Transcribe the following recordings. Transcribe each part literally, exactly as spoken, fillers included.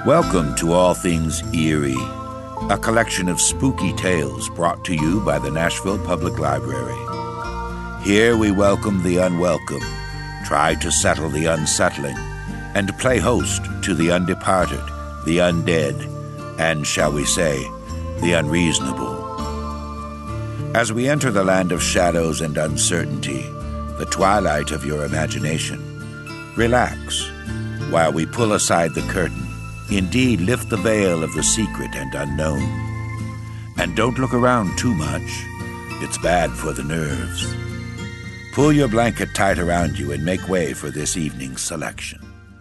Welcome to All Things Eerie, a collection of spooky tales brought to you by the Nashville Public Library. Here we welcome the unwelcome, try to settle the unsettling, and play host to the undeparted, the undead, and, shall we say, the unreasonable. As we enter the land of shadows and uncertainty, the twilight of your imagination, relax while we pull aside the curtain. Indeed, lift the veil of the secret and unknown. And don't look around too much. It's bad for the nerves. Pull your blanket tight around you and make way for this evening's selection.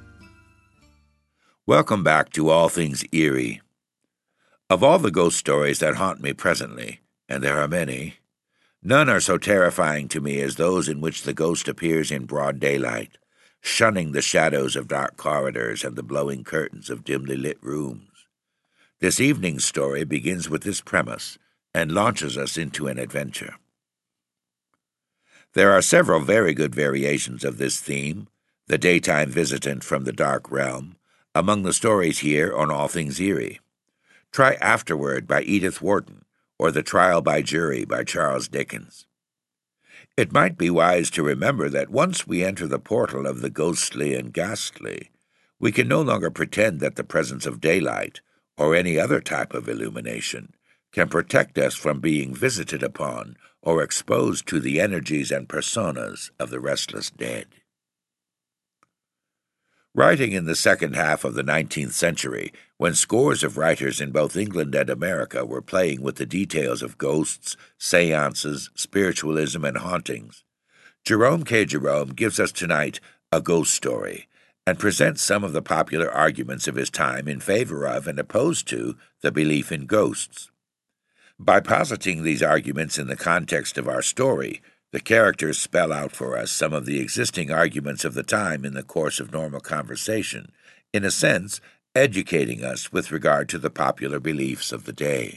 Welcome back to All Things Eerie. Of all the ghost stories that haunt me presently, and there are many, none are so terrifying to me as those in which the ghost appears in broad daylight, shunning the shadows of dark corridors and the blowing curtains of dimly lit rooms. This evening's story begins with this premise and launches us into an adventure. There are several very good variations of this theme, the daytime visitant from the dark realm, among the stories here on All Things Eerie. Try Afterward by Edith Wharton, or The Trial by Jury by Charles Dickens. It might be wise to remember that once we enter the portal of the ghostly and ghastly, we can no longer pretend that the presence of daylight, or any other type of illumination, can protect us from being visited upon or exposed to the energies and personas of the restless dead. Writing in the second half of the nineteenth century, when scores of writers in both England and America were playing with the details of ghosts, seances, spiritualism, and hauntings, Jerome K. Jerome gives us tonight a ghost story and presents some of the popular arguments of his time in favor of and opposed to the belief in ghosts. By positing these arguments in the context of our story, the characters spell out for us some of the existing arguments of the time in the course of normal conversation, in a sense, educating us with regard to the popular beliefs of the day.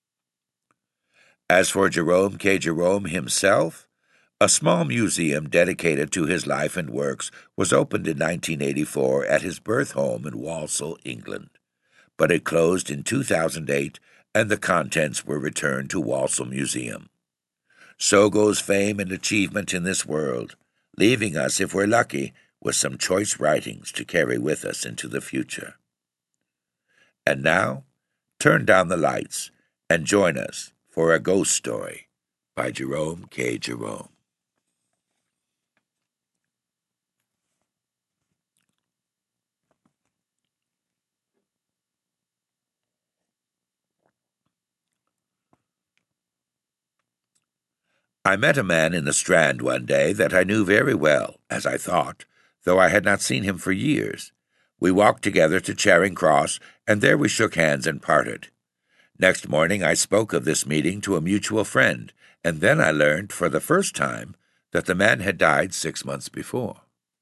As for Jerome K. Jerome himself, a small museum dedicated to his life and works was opened in nineteen eighty-four at his birth home in Walsall, England, but it closed in two thousand eight and the contents were returned to Walsall Museum. So goes fame and achievement in this world, leaving us, if we're lucky, with some choice writings to carry with us into the future. And now, turn down the lights and join us for A Ghost Story by Jerome K. Jerome. I met a man in the Strand one day that I knew very well, as I thought, though I had not seen him for years. We walked together to Charing Cross, and there we shook hands and parted. Next morning I spoke of this meeting to a mutual friend, and then I learned, for the first time, that the man had died six months before.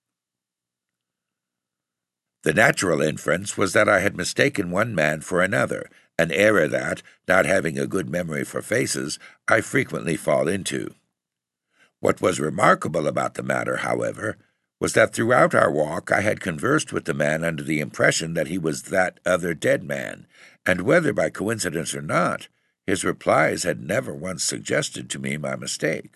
The natural inference was that I had mistaken one man for another, an error that, not having a good memory for faces, I frequently fall into. What was remarkable about the matter, however, was that throughout our walk I had conversed with the man under the impression that he was that other dead man, and whether by coincidence or not, his replies had never once suggested to me my mistake.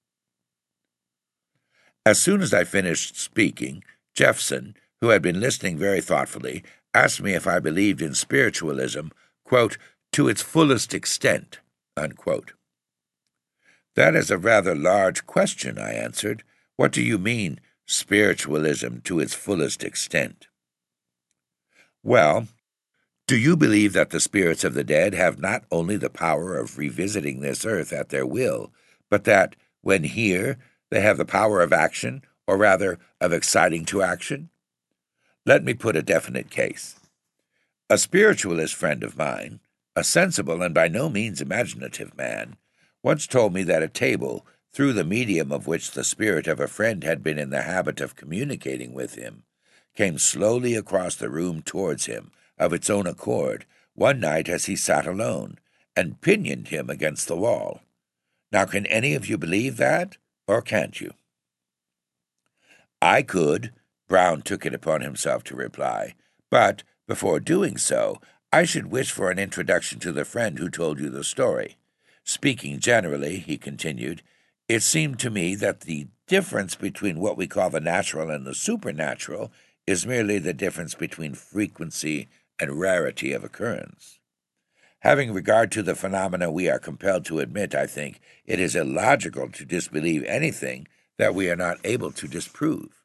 As soon as I finished speaking, Jeffson, who had been listening very thoughtfully, asked me if I believed in spiritualism, quote, to its fullest extent, unquote. That is a rather large question, I answered. What do you mean, spiritualism to its fullest extent? Well, do you believe that the spirits of the dead have not only the power of revisiting this earth at their will, but that, when here, they have the power of action, or rather, of exciting to action? Let me put a definite case. A spiritualist friend of mine, a sensible and by no means imaginative man, once told me that a table, through the medium of which the spirit of a friend had been in the habit of communicating with him, came slowly across the room towards him, of its own accord, one night as he sat alone, and pinioned him against the wall. Now can any of you believe that, or can't you? I could, Brown took it upon himself to reply, but Before doing so, I should wish for an introduction to the friend who told you the story. Speaking generally," he continued, "it seemed to me that the difference between what we call the natural and the supernatural is merely the difference between frequency and rarity of occurrence. Having regard to the phenomena we are compelled to admit, I think it is illogical to disbelieve anything that we are not able to disprove."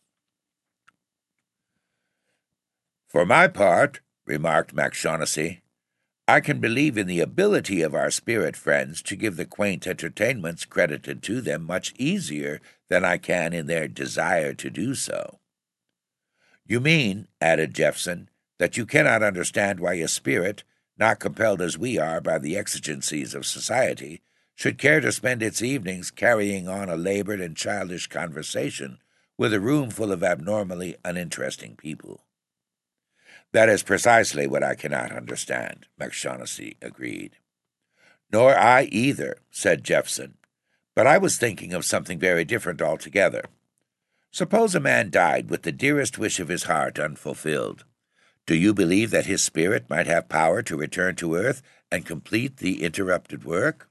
"For my part," remarked MacShaughnessy, "I can believe in the ability of our spirit friends to give the quaint entertainments credited to them much easier than I can in their desire to do so." "You mean," added Jephson, "that you cannot understand why a spirit, not compelled as we are by the exigencies of society, should care to spend its evenings carrying on a labored and childish conversation with a room full of abnormally uninteresting people." "That is precisely what I cannot understand," MacShaughnessy agreed. "Nor I either," said Jephson, "but I was thinking of something very different altogether. Suppose a man died with the dearest wish of his heart unfulfilled. Do you believe that his spirit might have power to return to earth and complete the interrupted work?"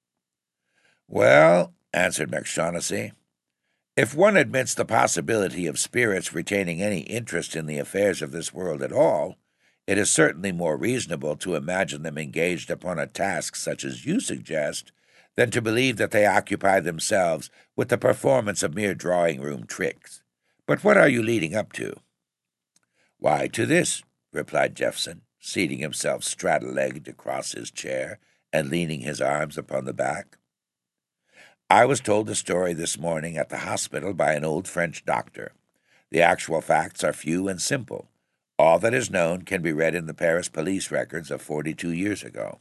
"Well," answered MacShaughnessy, "if one admits the possibility of spirits retaining any interest in the affairs of this world at all, it is certainly more reasonable to imagine them engaged upon a task such as you suggest than to believe that they occupy themselves with the performance of mere drawing-room tricks. But what are you leading up to?" "Why, to this," replied Jephson, seating himself straddle-legged across his chair and leaning his arms upon the back. "I was told the story this morning at the hospital by an old French doctor. The actual facts are few and simple. All that is known can be read in the Paris police records of forty-two years ago.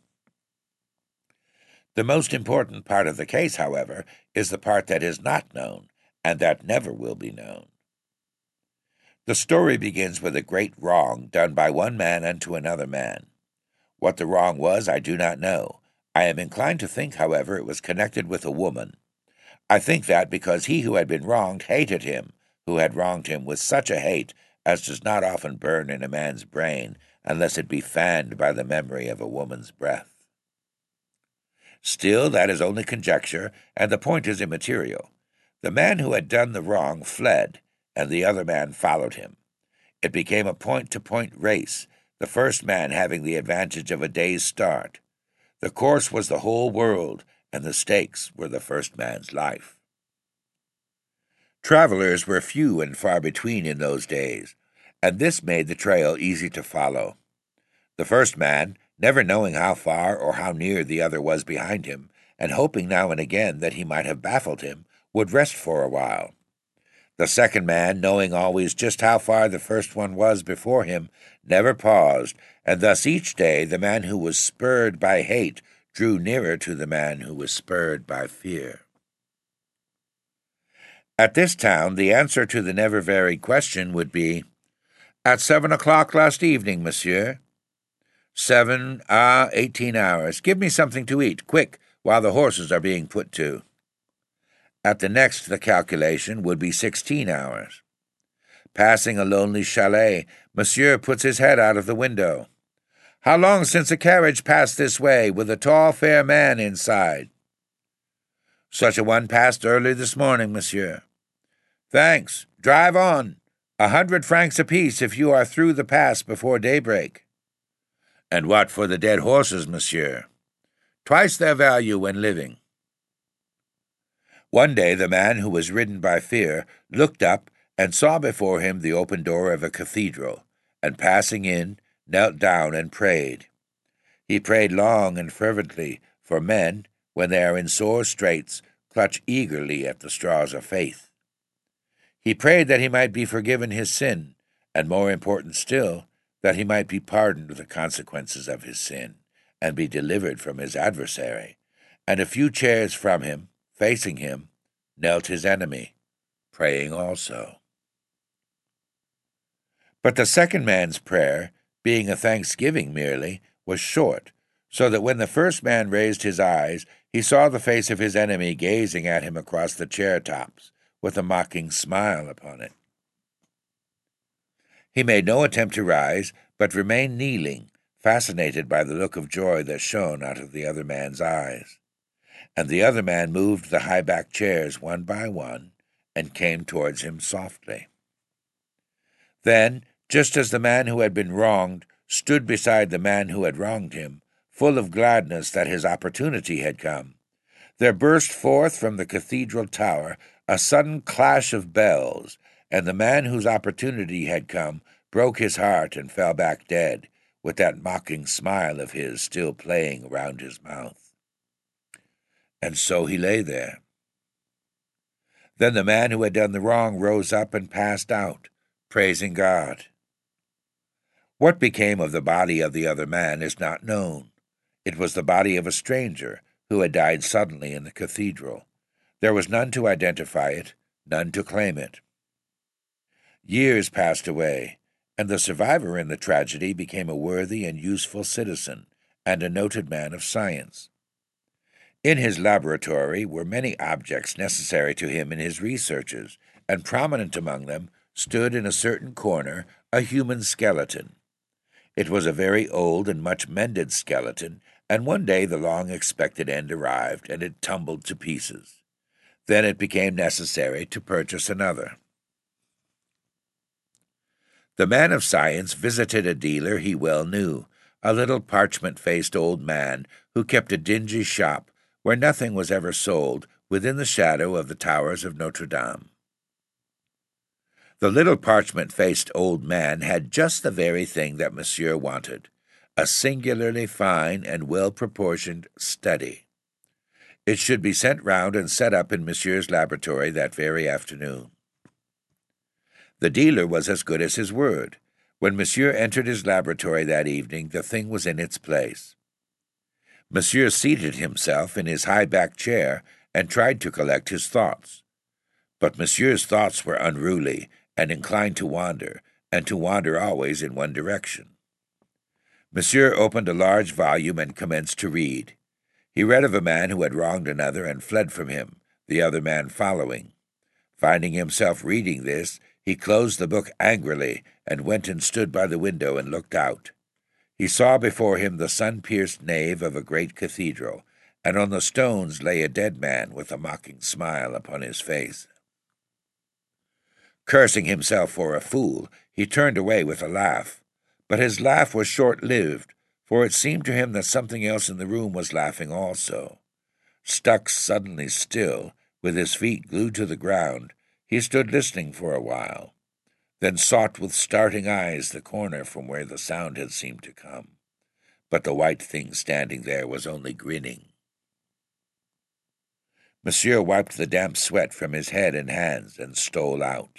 The most important part of the case, however, is the part that is not known, and that never will be known. The story begins with a great wrong done by one man unto another man. What the wrong was, I do not know. I am inclined to think, however, it was connected with a woman. I think that because he who had been wronged hated him, who had wronged him with such a hate as does not often burn in a man's brain unless it be fanned by the memory of a woman's breath. Still, that is only conjecture, and the point is immaterial. The man who had done the wrong fled, and the other man followed him. It became a point-to-point race, the first man having the advantage of a day's start. The course was the whole world, and the stakes were the first man's life. Travelers were few and far between in those days, and this made the trail easy to follow. The first man, never knowing how far or how near the other was behind him, and hoping now and again that he might have baffled him, would rest for a while. The second man, knowing always just how far the first one was before him, never paused, and thus each day the man who was spurred by hate drew nearer to the man who was spurred by fear. At this town, the answer to the never-varied question would be, "At seven o'clock last evening, monsieur." Seven, ah, eighteen hours. Give me something to eat, quick, while the horses are being put to. At the next, the calculation would be sixteen hours. Passing a lonely chalet, monsieur puts his head out of the window. "How long since a carriage passed this way, with a tall, fair man inside?" "Such a one passed early this morning, monsieur." "Thanks. Drive on. A hundred francs apiece if you are through the pass before daybreak." "And what for the dead horses, monsieur?" "Twice their value when living." One day the man who was ridden by fear looked up and saw before him the open door of a cathedral, and passing in, knelt down and prayed. He prayed long and fervently, for men, when they are in sore straits, clutch eagerly at the straws of faith. He prayed that he might be forgiven his sin, and more important still, that he might be pardoned the consequences of his sin, and be delivered from his adversary. And a few chairs from him, facing him, knelt his enemy, praying also. But the second man's prayer, being a thanksgiving merely, was short, so that when the first man raised his eyes, he saw the face of his enemy gazing at him across the chair-tops, with a mocking smile upon it. He made no attempt to rise, but remained kneeling, fascinated by the look of joy that shone out of the other man's eyes. And the other man moved the high-backed chairs one by one and came towards him softly. Then, just as the man who had been wronged stood beside the man who had wronged him, full of gladness that his opportunity had come, there burst forth from the cathedral tower a sudden clash of bells, and the man whose opportunity had come broke his heart and fell back dead, with that mocking smile of his still playing around his mouth. And so he lay there. Then the man who had done the wrong rose up and passed out, praising God. What became of the body of the other man is not known. It was the body of a stranger who had died suddenly in the cathedral. There was none to identify it, none to claim it. Years passed away, and the survivor in the tragedy became a worthy and useful citizen and a noted man of science. In his laboratory were many objects necessary to him in his researches, and prominent among them stood in a certain corner a human skeleton. It was a very old and much mended skeleton, and one day the long-expected end arrived, and it tumbled to pieces. Then it became necessary to purchase another. The man of science visited a dealer he well knew, a little parchment-faced old man who kept a dingy shop where nothing was ever sold within the shadow of the towers of Notre Dame. The little parchment-faced old man had just the very thing that Monsieur wanted, a singularly fine and well-proportioned study. It should be sent round and set up in Monsieur's laboratory that very afternoon. The dealer was as good as his word. When Monsieur entered his laboratory that evening, the thing was in its place. Monsieur seated himself in his high-backed chair and tried to collect his thoughts. But Monsieur's thoughts were unruly and inclined to wander, and to wander always in one direction. Monsieur opened a large volume and commenced to read. He read of a man who had wronged another and fled from him, the other man following. Finding himself reading this, he closed the book angrily and went and stood by the window and looked out. He saw before him the sun-pierced nave of a great cathedral, and on the stones lay a dead man with a mocking smile upon his face. Cursing himself for a fool, he turned away with a laugh. But his laugh was short-lived, for it seemed to him that something else in the room was laughing also. Stuck suddenly still, with his feet glued to the ground, he stood listening for a while, then sought with starting eyes the corner from where the sound had seemed to come. But the white thing standing there was only grinning. Monsieur wiped the damp sweat from his head and hands and stole out.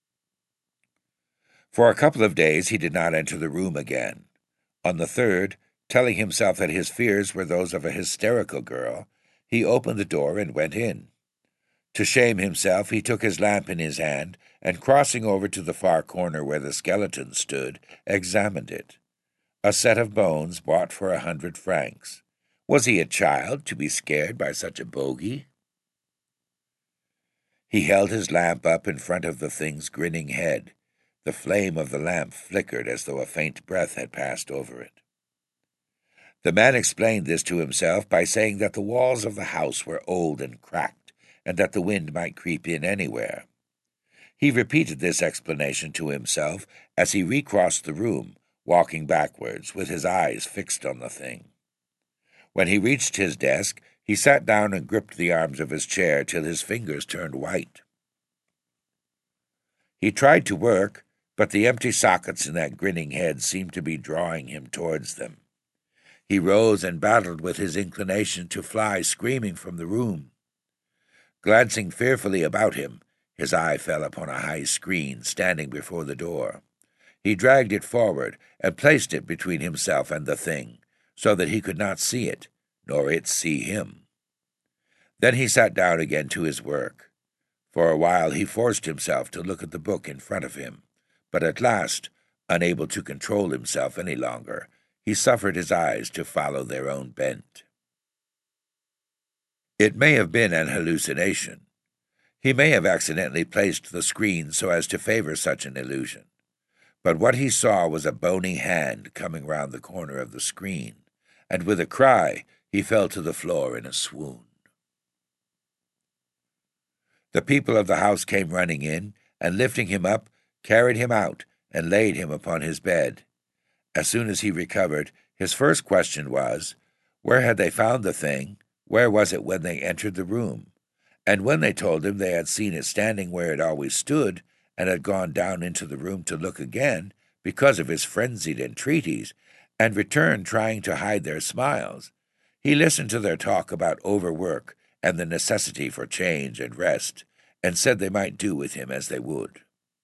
For a couple of days he did not enter the room again. On the third, telling himself that his fears were those of a hysterical girl, he opened the door and went in. To shame himself, he took his lamp in his hand, and crossing over to the far corner where the skeleton stood, examined it. A set of bones bought for a hundred francs. Was he a child to be scared by such a bogey? He held his lamp up in front of the thing's grinning head. The flame of the lamp flickered as though a faint breath had passed over it. The man explained this to himself by saying that the walls of the house were old and cracked, and that the wind might creep in anywhere. He repeated this explanation to himself as he recrossed the room, walking backwards, with his eyes fixed on the thing. When he reached his desk, he sat down and gripped the arms of his chair till his fingers turned white. He tried to work, but the empty sockets in that grinning head seemed to be drawing him towards them. He rose and battled with his inclination to fly screaming from the room. Glancing fearfully about him, his eye fell upon a high screen standing before the door. He dragged it forward and placed it between himself and the thing, so that he could not see it, nor it see him. Then he sat down again to his work. For a while he forced himself to look at the book in front of him, but at last, unable to control himself any longer, he suffered his eyes to follow their own bent. It may have been an hallucination. He may have accidentally placed the screen so as to favor such an illusion. but what he saw was a bony hand coming round the corner of the screen, and with a cry he fell to the floor in a swoon. The people of the house came running in, and lifting him up, carried him out, and laid him upon his bed. As soon as he recovered, his first question was, where had they found the thing? Where was it when they entered the room? And when they told him they had seen it standing where it always stood, and had gone down into the room to look again, because of his frenzied entreaties, and returned trying to hide their smiles, he listened to their talk about overwork and the necessity for change and rest, and said they might do with him as they would.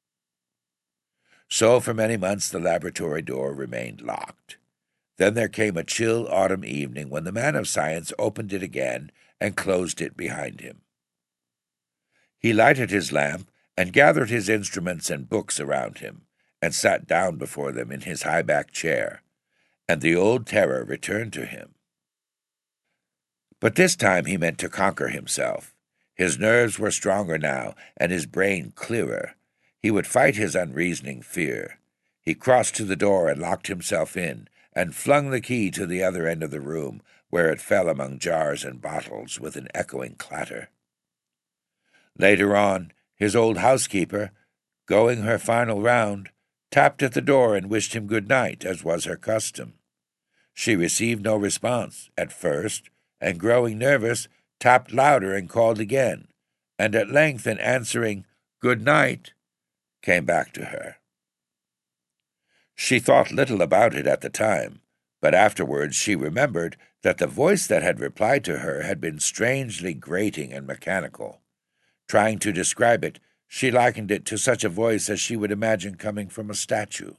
So for many months the laboratory door remained locked. Then there came a chill autumn evening when the man of science opened it again and closed it behind him. He lighted his lamp and gathered his instruments and books around him, and sat down before them in his high-backed chair, and the old terror returned to him. But this time he meant to conquer himself. His nerves were stronger now, and his brain clearer. He would fight his unreasoning fear. He crossed to the door and locked himself in, and flung the key to the other end of the room, where it fell among jars and bottles with an echoing clatter. Later on, his old housekeeper, going her final round, tapped at the door and wished him good night, as was her custom. She received no response at first, and growing nervous, tapped louder and called again, and at length an answering "good night" came back to her. She thought little about it at the time, but afterwards she remembered that the voice that had replied to her had been strangely grating and mechanical. Trying to describe it, she likened it to such a voice as she would imagine coming from a statue.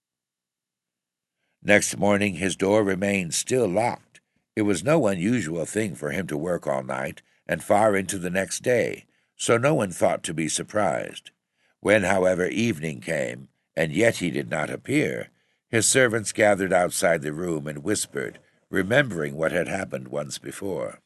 Next morning his door remained still locked. It was no unusual thing for him to work all night and far into the next day, so no one thought to be surprised. When, however, evening came, and yet he did not appear, his servants gathered outside the room and whispered, remembering what had happened once before.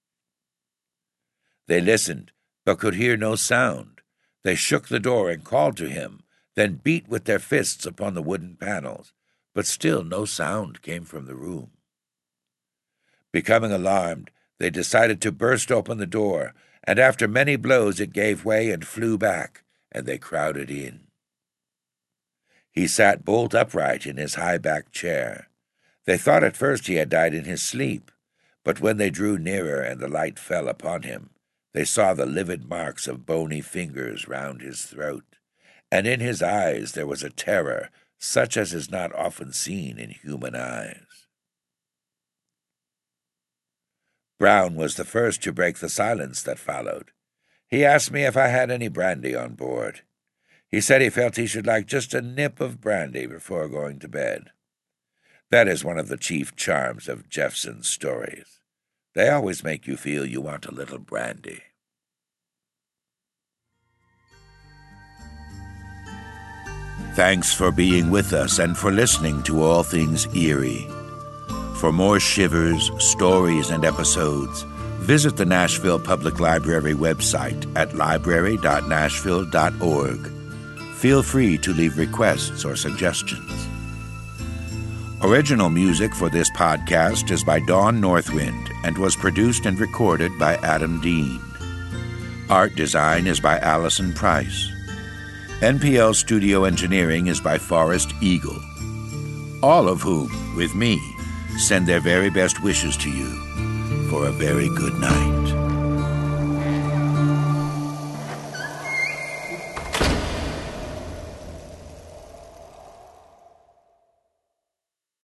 They listened, but could hear no sound. They shook the door and called to him, then beat with their fists upon the wooden panels, but still no sound came from the room. Becoming alarmed, they decided to burst open the door, and after many blows it gave way and flew back, and they crowded in. He sat bolt upright in his high-backed chair. They thought at first he had died in his sleep, but when they drew nearer and the light fell upon him, they saw the livid marks of bony fingers round his throat, and in his eyes there was a terror such as is not often seen in human eyes. Brown was the first to break the silence that followed. He asked me if I had any brandy on board. He said he felt he should like just a nip of brandy before going to bed. That is one of the chief charms of Jephson's stories. They always make you feel you want a little brandy. Thanks for being with us and for listening to All Things Eerie. For more shivers, stories, and episodes, visit the Nashville Public Library website at library dot nashville dot org. Feel free to leave requests or suggestions. Original music for this podcast is by Dawn Northwind and was produced and recorded by Adam Dean. Art design is by Allison Price. N P L studio engineering is by Forrest Eagle. All of whom, with me, send their very best wishes to you for a very good night.